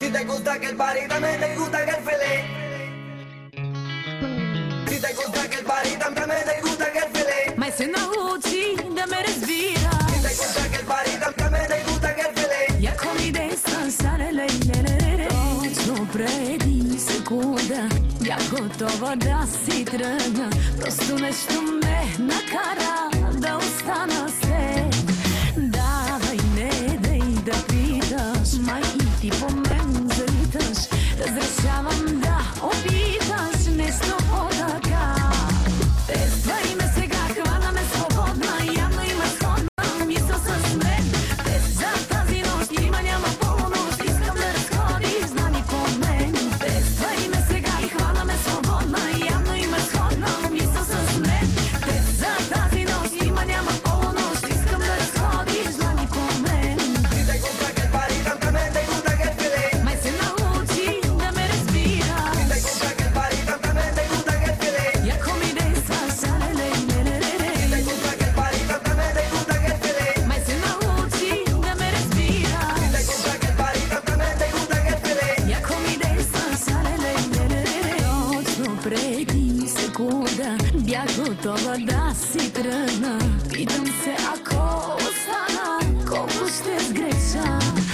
Si te gusta que el party también te gusta que el filé. Si te gusta que el party también te gusta que el filé. Mai se nauči da me razbira. Si te gusta que el party también te gusta que el filé. Jako mi desna sare lejlelele. Točno predi sekunda, ja gotova da si trgna. Prosto nešto me nakara da ostana se. Davaj, ne daj da pitaš, maj i ti po men zalitaš. Razrešavam da opitaš nešto odaka. Stvari me сега, хвана ме свободна, явно има сходна мисъл с мен. Без за тази нощ има, няма полунощ, искам да разходиш, знани по мен. Без стvari me сега, хвана ме свободна, явно има сходна мисъл с мен. Без за тази нощ има, няма полунощ, искам да разходиш, знани по мен. Si te gusta que el party también te gusta que el filé. Май се научи да ме разбираш. Si te gusta que el party también te gusta que el filé. Яко ми действа шалелелелеле. Si te gusta que el party también te gusta que el filé. Май се научи да ме разбираш. Si te gusta que el party también te gusta que el filé. Яко ми действа шалелелелеле. Точно преди секунда бях готова да си тръгна. Питам се, ако остана, колко ще сгреша.